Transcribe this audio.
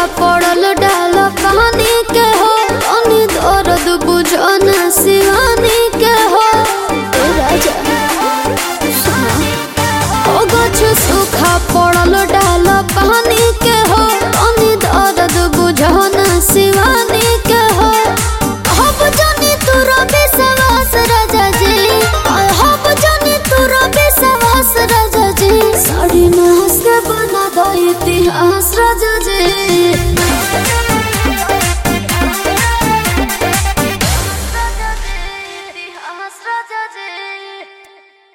पड़ल डाल कहानी के हो अनि दर्द बुझन शिवानी के हो राजा ओ गछ सूखा पड़ल डाल कहानी के हो अनि दर्द बुझन शिवानी के हो हब जानी तोरा विश्वास राजा जी हब जानी तोरा विश्वास राजा जी साड़ी नास के बना दो इतिहास राजा जी।